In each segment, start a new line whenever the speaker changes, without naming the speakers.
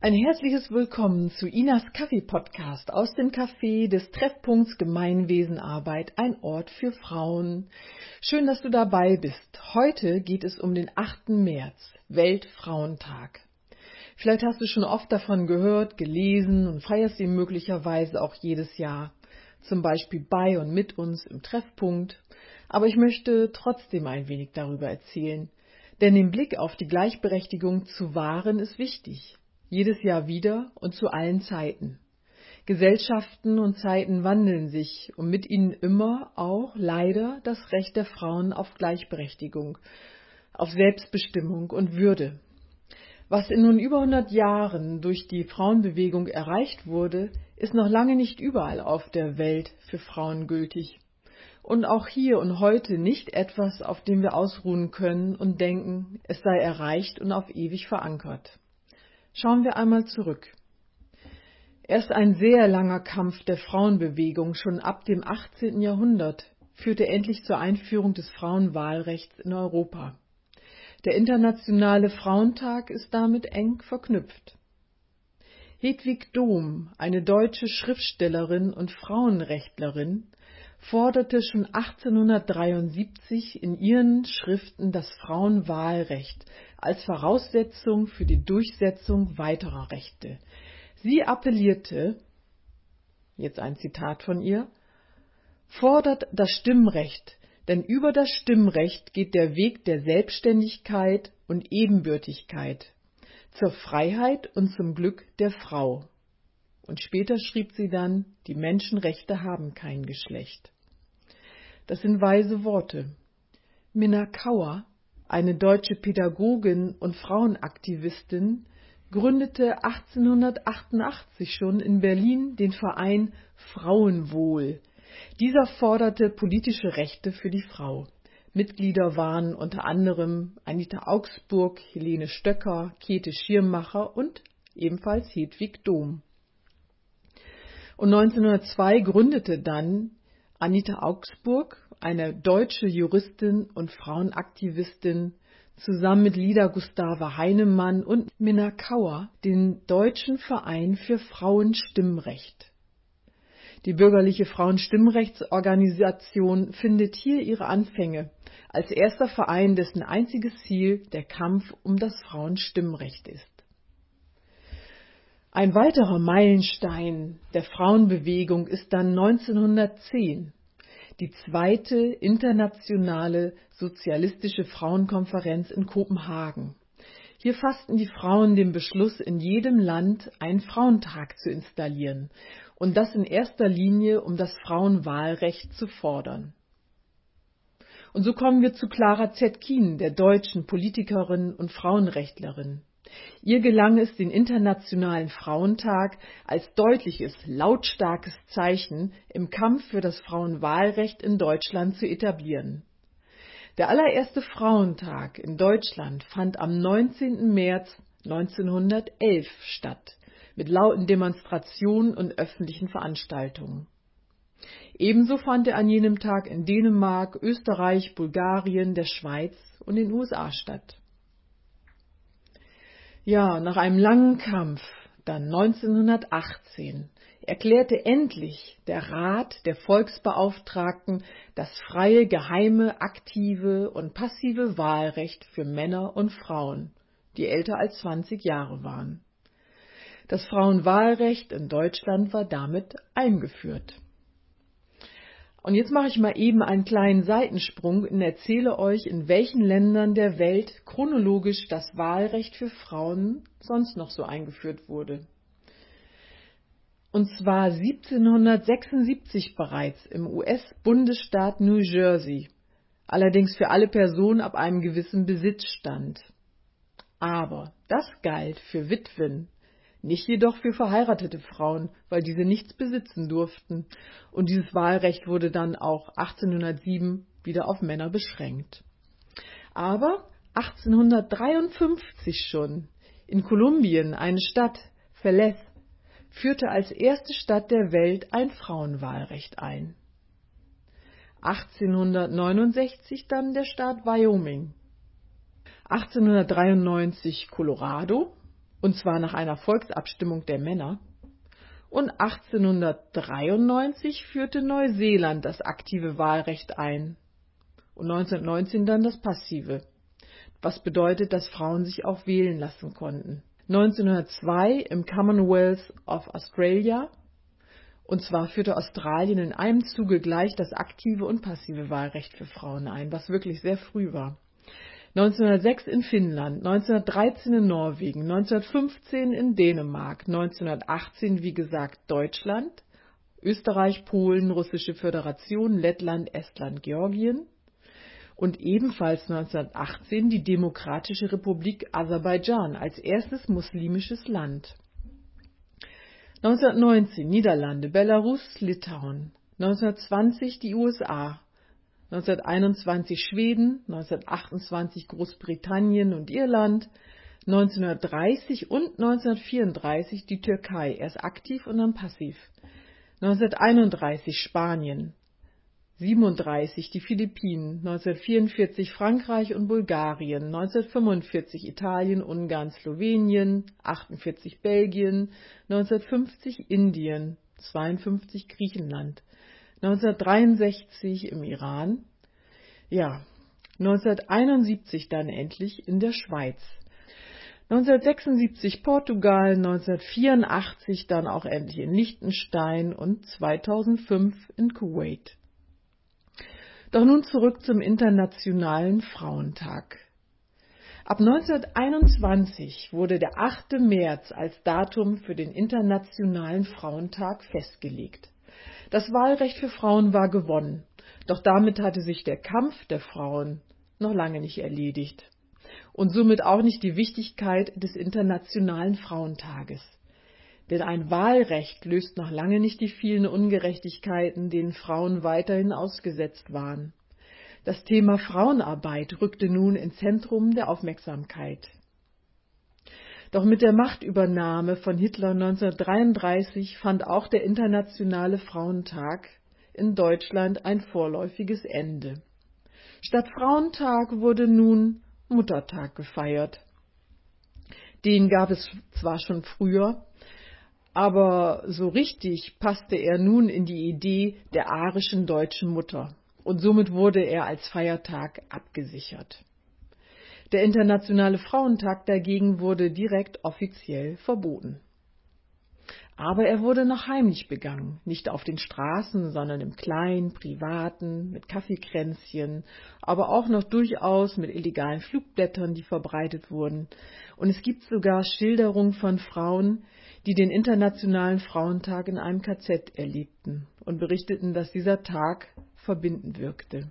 Ein herzliches Willkommen zu Inas Kaffee-Podcast aus dem Café des Treffpunkts Gemeinwesenarbeit, ein Ort für Frauen. Schön, dass du dabei bist. Heute geht es um den 8. März, Weltfrauentag. Vielleicht hast du schon oft davon gehört, gelesen und feierst ihn möglicherweise auch jedes Jahr. Zum Beispiel bei und mit uns im Treffpunkt. Aber ich möchte trotzdem ein wenig darüber erzählen. Denn den Blick auf die Gleichberechtigung zu wahren ist wichtig. Jedes Jahr wieder und zu allen Zeiten. Gesellschaften und Zeiten wandeln sich und mit ihnen immer auch leider das Recht der Frauen auf Gleichberechtigung, auf Selbstbestimmung und Würde. Was in nun über 100 Jahren durch die Frauenbewegung erreicht wurde, ist noch lange nicht überall auf der Welt für Frauen gültig. Und auch hier und heute nicht etwas, auf dem wir ausruhen können und denken, es sei erreicht und auf ewig verankert. Schauen wir einmal zurück. Erst ein sehr langer Kampf der Frauenbewegung, schon ab dem 18. Jahrhundert, führte endlich zur Einführung des Frauenwahlrechts in Europa. Der Internationale Frauentag ist damit eng verknüpft. Hedwig Dohm, eine deutsche Schriftstellerin und Frauenrechtlerin, forderte schon 1873 in ihren Schriften das Frauenwahlrecht als Voraussetzung für die Durchsetzung weiterer Rechte. Sie appellierte, jetzt ein Zitat von ihr, fordert das Stimmrecht, denn über das Stimmrecht geht der Weg der Selbstständigkeit und Ebenbürtigkeit zur Freiheit und zum Glück der Frau. Und später schrieb sie dann, die Menschenrechte haben kein Geschlecht. Das sind weise Worte. Minna Kauer, eine deutsche Pädagogin und Frauenaktivistin, gründete 1888 schon in Berlin den Verein Frauenwohl. Dieser forderte politische Rechte für die Frau. Mitglieder waren unter anderem Anita Augsburg, Helene Stöcker, Käthe Schirmacher und ebenfalls Hedwig Dohm. Und 1902 gründete dann Anita Augsburg, eine deutsche Juristin und Frauenaktivistin, zusammen mit Lida Gustava Heinemann und Minna Kauer, den Deutschen Verein für Frauenstimmrecht. Die bürgerliche Frauenstimmrechtsorganisation findet hier ihre Anfänge, als erster Verein, dessen einziges Ziel der Kampf um das Frauenstimmrecht ist. Ein weiterer Meilenstein der Frauenbewegung ist dann 1910, die zweite internationale sozialistische Frauenkonferenz in Kopenhagen. Hier fassten die Frauen den Beschluss, in jedem Land einen Frauentag zu installieren und das in erster Linie, um das Frauenwahlrecht zu fordern. Und so kommen wir zu Clara Zetkin, der deutschen Politikerin und Frauenrechtlerin. Ihr gelang es, den Internationalen Frauentag als deutliches, lautstarkes Zeichen im Kampf für das Frauenwahlrecht in Deutschland zu etablieren. Der allererste Frauentag in Deutschland fand am 19. März 1911 statt, mit lauten Demonstrationen und öffentlichen Veranstaltungen. Ebenso fand er an jenem Tag in Dänemark, Österreich, Bulgarien, der Schweiz und den USA statt. Ja, nach einem langen Kampf, dann 1918, erklärte endlich der Rat der Volksbeauftragten das freie, geheime, aktive und passive Wahlrecht für Männer und Frauen, die älter als 20 Jahre waren. Das Frauenwahlrecht in Deutschland war damit eingeführt. Und jetzt mache ich mal eben einen kleinen Seitensprung und erzähle euch, in welchen Ländern der Welt chronologisch das Wahlrecht für Frauen sonst noch so eingeführt wurde. Und zwar 1776 bereits im US-Bundesstaat New Jersey, allerdings für alle Personen ab einem gewissen Besitzstand. Aber das galt für Witwen, nicht jedoch für verheiratete Frauen, weil diese nichts besitzen durften. Und dieses Wahlrecht wurde dann auch 1807 wieder auf Männer beschränkt. Aber 1853 schon, in Kolumbien, eine Stadt, Félez, führte als erste Stadt der Welt ein Frauenwahlrecht ein. 1869 dann der Staat Wyoming. 1893 Colorado und zwar nach einer Volksabstimmung der Männer. Und 1893 führte Neuseeland das aktive Wahlrecht ein und 1919 dann das passive, was bedeutet, dass Frauen sich auch wählen lassen konnten. 1902 im Commonwealth of Australia, und zwar führte Australien in einem Zuge gleich das aktive und passive Wahlrecht für Frauen ein, was wirklich sehr früh war. 1906 in Finnland, 1913 in Norwegen, 1915 in Dänemark, 1918 wie gesagt Deutschland, Österreich, Polen, Russische Föderation, Lettland, Estland, Georgien und ebenfalls 1918 die Demokratische Republik Aserbaidschan als erstes muslimisches Land. 1919 Niederlande, Belarus, Litauen, 1920 die USA, 1921 Schweden, 1928 Großbritannien und Irland, 1930 und 1934 die Türkei, erst aktiv und dann passiv, 1931 Spanien, 1937 die Philippinen, 1944 Frankreich und Bulgarien, 1945 Italien, Ungarn, Slowenien, 1948 Belgien, 1950 Indien, 1952 Griechenland, 1963 im Iran, 1971 dann endlich in der Schweiz, 1976 Portugal, 1984 dann auch endlich in Liechtenstein und 2005 in Kuwait. Doch nun zurück zum Internationalen Frauentag. Ab 1921 wurde der 8. März als Datum für den Internationalen Frauentag festgelegt. Das Wahlrecht für Frauen war gewonnen, doch damit hatte sich der Kampf der Frauen noch lange nicht erledigt und somit auch nicht die Wichtigkeit des Internationalen Frauentages. Denn ein Wahlrecht löst noch lange nicht die vielen Ungerechtigkeiten, denen Frauen weiterhin ausgesetzt waren. Das Thema Frauenarbeit rückte nun ins Zentrum der Aufmerksamkeit. Doch mit der Machtübernahme von Hitler 1933 fand auch der Internationale Frauentag in Deutschland ein vorläufiges Ende. Statt Frauentag wurde nun Muttertag gefeiert. Den gab es zwar schon früher, aber so richtig passte er nun in die Idee der arischen deutschen Mutter und somit wurde er als Feiertag abgesichert. Der Internationale Frauentag dagegen wurde direkt offiziell verboten. Aber er wurde noch heimlich begangen, nicht auf den Straßen, sondern im Kleinen, Privaten, mit Kaffeekränzchen, aber auch noch durchaus mit illegalen Flugblättern, die verbreitet wurden. Und es gibt sogar Schilderungen von Frauen, die den Internationalen Frauentag in einem KZ erlebten und berichteten, dass dieser Tag verbindend wirkte.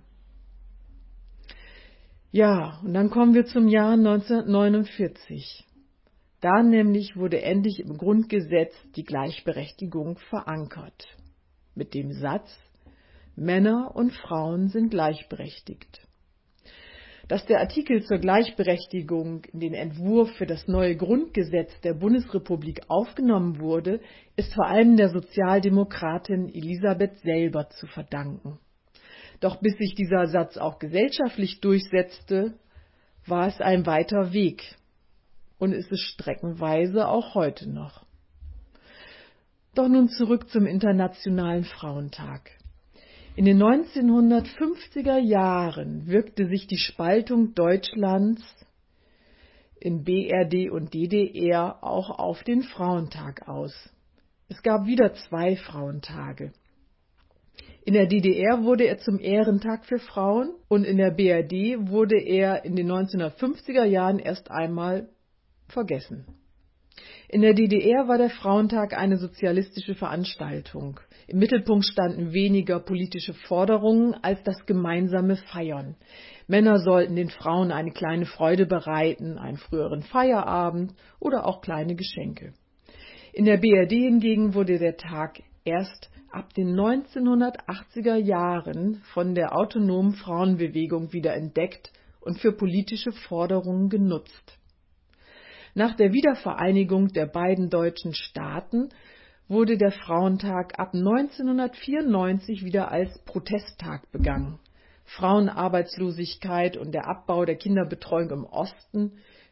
Ja, und dann kommen wir zum Jahr 1949. Da nämlich wurde endlich im Grundgesetz die Gleichberechtigung verankert. Mit dem Satz: Männer und Frauen sind gleichberechtigt. Dass der Artikel zur Gleichberechtigung in den Entwurf für das neue Grundgesetz der Bundesrepublik aufgenommen wurde, ist vor allem der Sozialdemokratin Elisabeth selber zu verdanken. Doch bis sich dieser Satz auch gesellschaftlich durchsetzte, war es ein weiter Weg und ist es streckenweise auch heute noch. Doch nun zurück zum Internationalen Frauentag. In den 1950er Jahren wirkte sich die Spaltung Deutschlands in BRD und DDR auch auf den Frauentag aus. Es gab wieder 2 Frauentage. In der DDR wurde er zum Ehrentag für Frauen und in der BRD wurde er in den 1950er Jahren erst einmal vergessen. In der DDR war der Frauentag eine sozialistische Veranstaltung. Im Mittelpunkt standen weniger politische Forderungen als das gemeinsame Feiern. Männer sollten den Frauen eine kleine Freude bereiten, einen früheren Feierabend oder auch kleine Geschenke. In der BRD hingegen wurde der Tag erst ab den 1980er Jahren von der autonomen Frauenbewegung wieder entdeckt und für politische Forderungen genutzt. Nach der Wiedervereinigung der beiden deutschen Staaten wurde der Frauentag ab 1994 wieder als Protesttag begangen. Frauenarbeitslosigkeit und der Abbau der Kinderbetreuung im Osten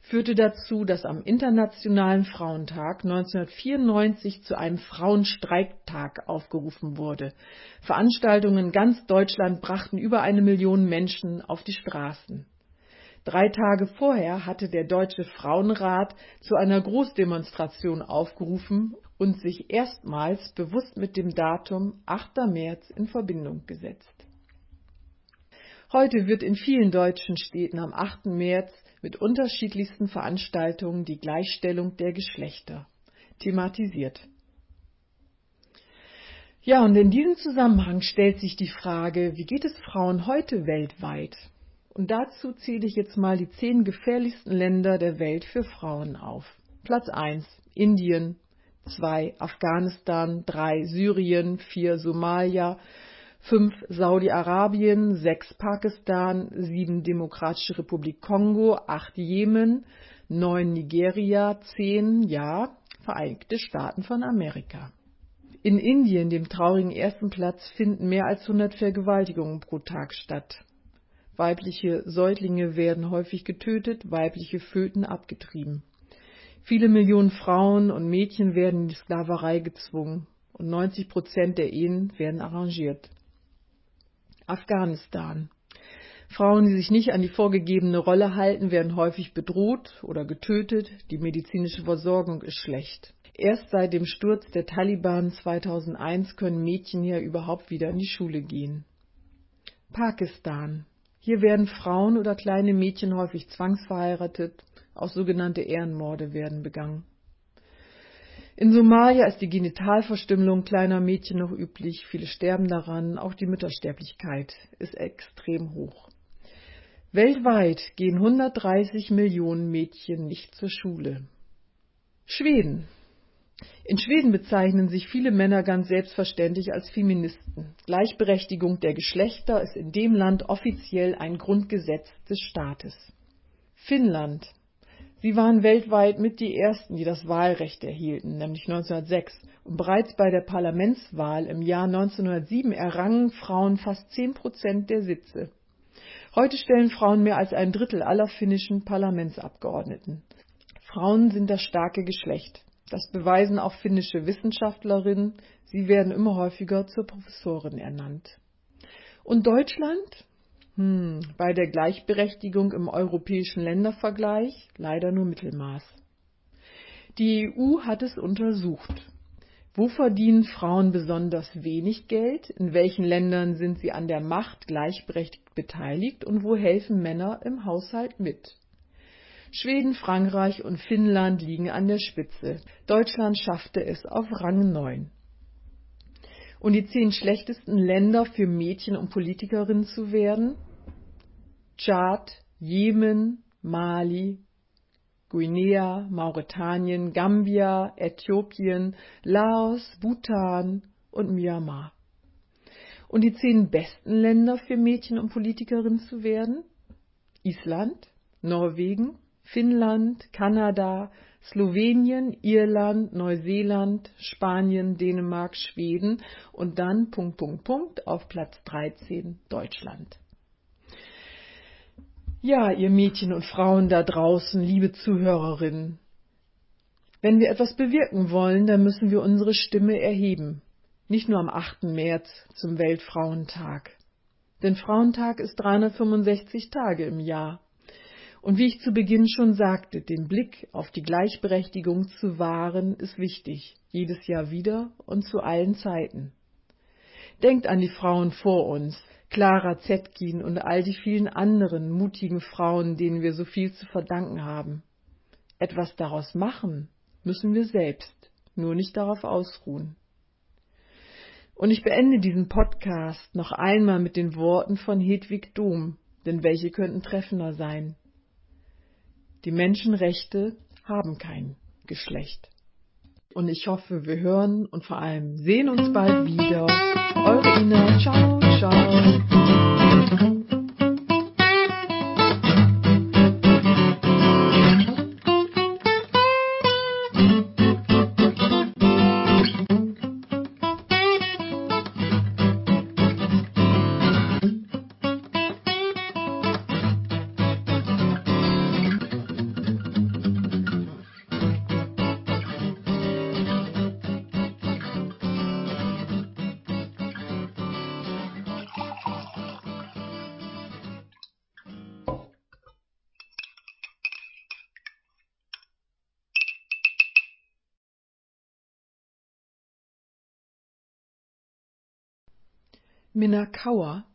führte dazu, dass am Internationalen Frauentag 1994 zu einem Frauenstreiktag aufgerufen wurde. Veranstaltungen in ganz Deutschland brachten über 1 Million Menschen auf die Straßen. 3 Tage vorher hatte der Deutsche Frauenrat zu einer Großdemonstration aufgerufen und sich erstmals bewusst mit dem Datum 8. März in Verbindung gesetzt. Heute wird in vielen deutschen Städten am 8. März mit unterschiedlichsten Veranstaltungen die Gleichstellung der Geschlechter thematisiert. Ja, und in diesem Zusammenhang stellt sich die Frage, wie geht es Frauen heute weltweit? Und dazu zähle ich jetzt mal die 10 gefährlichsten Länder der Welt für Frauen auf. Platz 1, Indien, 2, Afghanistan, 3, Syrien, 4, Somalia, 5, Saudi-Arabien, 6, Pakistan, 7, Demokratische Republik Kongo, 8, Jemen, 9, Nigeria, 10, Vereinigte Staaten von Amerika. In Indien, dem traurigen 1. Platz, finden mehr als 100 Vergewaltigungen pro Tag statt. Weibliche Säuglinge werden häufig getötet, weibliche Föten abgetrieben. Viele Millionen Frauen und Mädchen werden in die Sklaverei gezwungen und 90% der Ehen werden arrangiert. Afghanistan. Frauen, die sich nicht an die vorgegebene Rolle halten, werden häufig bedroht oder getötet. Die medizinische Versorgung ist schlecht. Erst seit dem Sturz der Taliban 2001 können Mädchen hier überhaupt wieder in die Schule gehen. Pakistan. Hier werden Frauen oder kleine Mädchen häufig zwangsverheiratet. Auch sogenannte Ehrenmorde werden begangen. In Somalia ist die Genitalverstümmelung kleiner Mädchen noch üblich. Viele sterben daran. Auch die Müttersterblichkeit ist extrem hoch. Weltweit gehen 130 Millionen Mädchen nicht zur Schule. Schweden. In Schweden bezeichnen sich viele Männer ganz selbstverständlich als Feministen. Gleichberechtigung der Geschlechter ist in dem Land offiziell ein Grundgesetz des Staates. Finnland. Sie waren weltweit mit die Ersten, die das Wahlrecht erhielten, nämlich 1906. Und bereits bei der Parlamentswahl im Jahr 1907 errangen Frauen fast 10% der Sitze. Heute stellen Frauen mehr als 1/3 aller finnischen Parlamentsabgeordneten. Frauen sind das starke Geschlecht. Das beweisen auch finnische Wissenschaftlerinnen. Sie werden immer häufiger zur Professorin ernannt. Und Deutschland? Bei der Gleichberechtigung im europäischen Ländervergleich leider nur Mittelmaß. Die EU hat es untersucht. Wo verdienen Frauen besonders wenig Geld? In welchen Ländern sind sie an der Macht gleichberechtigt beteiligt? Und wo helfen Männer im Haushalt mit? Schweden, Frankreich und Finnland liegen an der Spitze. Deutschland schaffte es auf Rang 9. Und die 10 schlechtesten Länder für Mädchen und Politikerinnen zu werden? Tschad, Jemen, Mali, Guinea, Mauretanien, Gambia, Äthiopien, Laos, Bhutan und Myanmar. Und die 10 besten Länder für Mädchen und Politikerinnen zu werden? Island, Norwegen, Finnland, Kanada, Slowenien, Irland, Neuseeland, Spanien, Dänemark, Schweden und dann ... auf Platz 13 Deutschland. Ja, ihr Mädchen und Frauen da draußen, liebe Zuhörerinnen, wenn wir etwas bewirken wollen, dann müssen wir unsere Stimme erheben. Nicht nur am 8. März zum Weltfrauentag. Denn Frauentag ist 365 Tage im Jahr. Und wie ich zu Beginn schon sagte, den Blick auf die Gleichberechtigung zu wahren, ist wichtig, jedes Jahr wieder und zu allen Zeiten. Denkt an die Frauen vor uns, Clara Zetkin und all die vielen anderen mutigen Frauen, denen wir so viel zu verdanken haben. Etwas daraus machen müssen wir selbst, nur nicht darauf ausruhen. Und ich beende diesen Podcast noch einmal mit den Worten von Hedwig Dohm, denn welche könnten treffender sein? Die Menschenrechte haben kein Geschlecht. Und ich hoffe, wir hören und vor allem sehen uns bald wieder. Eure Ina. Ciao, ciao. Minna Kauer,